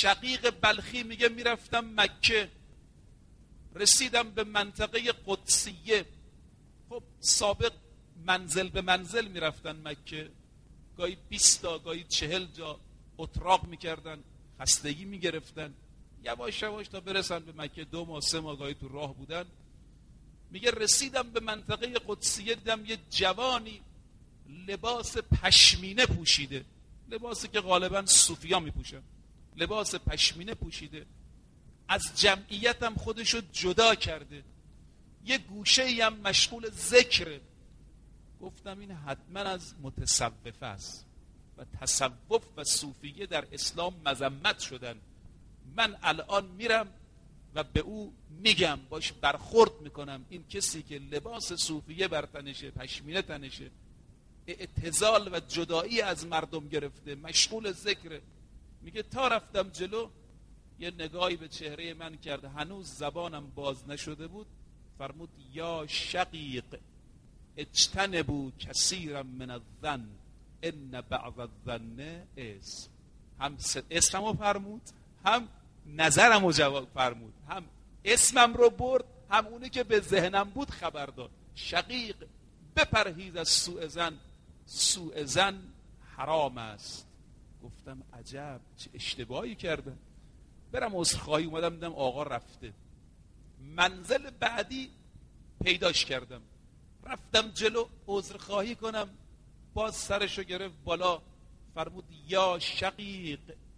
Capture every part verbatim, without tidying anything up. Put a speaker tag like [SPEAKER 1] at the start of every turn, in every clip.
[SPEAKER 1] شقیق بلخی میگه میرفتم مکه، رسیدم به منطقه قدسیه. خب سابق منزل به منزل میرفتن مکه، گاهی بیست تا گاهی چهل جا اتراق میکردن، خستگی میگرفتن، یواش یواش تا برسن به مکه. دو ماه سه ماه گاهی تو راه بودن. میگه رسیدم به منطقه قدسیه، دیدم یه جوانی لباس پشمینه پوشیده، لباسی که غالبا صوفیا میپوشن، لباس پشمینه پوشیده، از جمعیت هم خودشو جدا کرده، یه گوشه هم مشغول ذکره. گفتم این حتما از متصوفه است و تصوف و صوفیه در اسلام مذمت شدن. من الان میرم و به او میگم، باش برخورد میکنم، این کسی که لباس صوفیه بر تنشه، پشمینه تنشه، اعتزال و جدایی از مردم گرفته، مشغول ذکره. میگه تا رفتم جلو یه نگاهی به چهره من کرد، هنوز زبانم باز نشده بود، فرمود یا شقیق اجتنبوا کثیرا من الظن ان بعض الظن اسم. هم اسممو فرمود، هم نظرمو جواب فرمود، هم اسمم رو برد، هم اونی که به ذهنم بود خبر داد. شقیق بپرهیز از سوء ظن، سوء ظن حرام است. گفتم عجب چه اشتباهی کردم، برم عذرخواهی. اومدم دیدم آقا رفته. منزل بعدی پیداش کردم، رفتم جلو عذرخواهی کنم، باز سرشو گرفت بالا، فرمود یا شقیق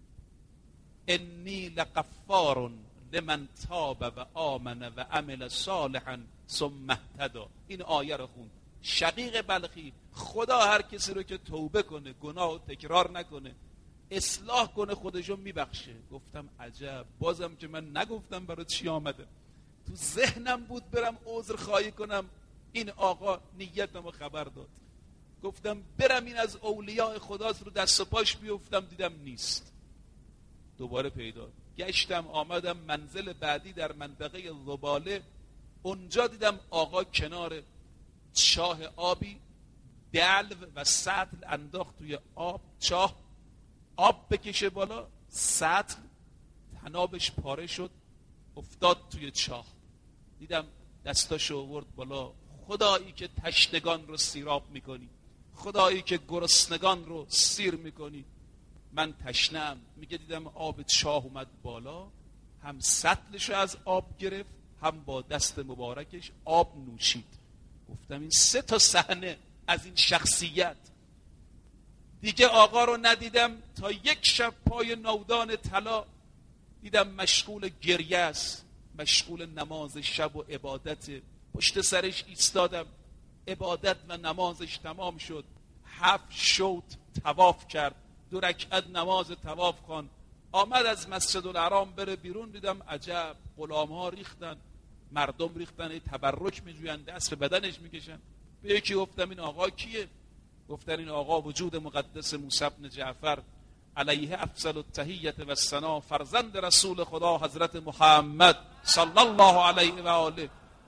[SPEAKER 1] انی لغفار لمن تاب و آمن و عمل صالحا ثم اهتدی. این آیه رو خوند. شقیق بلخی، خدا هر کسی رو که توبه کنه، گناه و تکرار نکنه، اصلاح کنه، خودشو میبخشه. گفتم عجب، بازم که من نگفتم برای چی آمده، تو ذهنم بود برم عذر خواهی کنم، این آقا نیتمو خبر داد. گفتم برم این از اولیاء خداست، رو دست و پاش بیفتم، دیدم نیست. دوباره پیدا گشتم، آمدم منزل بعدی در منطقه زباله، اونجا دیدم آقا کنار چاه آبی دلو و سطل انداخت توی آب، چاه آب بکشه بالا، سطل تنابش پاره شد، افتاد توی چاه. دیدم دستاشو آورد بالا، خدایی که تشنگان رو سیراب میکنی، خدایی که گرسنگان رو سیر میکنی، من تشنم. میگه دیدم آب چاه اومد بالا، هم سطلشو از آب گرفت، هم با دست مبارکش آب نوشید. گفتم این سه تا صحنه از این شخصیت. دیگه آقا رو ندیدم تا یک شب پای نودان طلا، دیدم مشغول گریه است، مشغول نماز شب و عبادت. پشت سرش ایستادم، عبادت و نمازش تمام شد، هفت شوط طواف کرد، دو رکعت نماز طواف خوان، آمد از مسجد الحرام بره بیرون. دیدم عجب، غلام ها ریختن، مردم ریختن، تبرک میجوین، دست به بدنش میکشن. به یکی گفتم این آقا کیه؟ گفتن این آقا وجود مقدس موسی بن جعفر علیه افضل التحیة و الثنا، فرزند رسول خدا حضرت محمد صلی الله علیه و آله.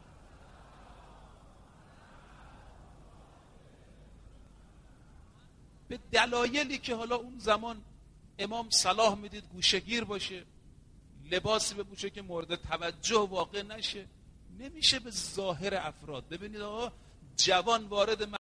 [SPEAKER 1] به دلایلی که حالا اون زمان امام صلاح میدید گوشه‌گیر باشه، لباسی بپوشه که مورد توجه واقع نشه، نمیشه به ظاهر افراد. ببینید آقا جوان وارد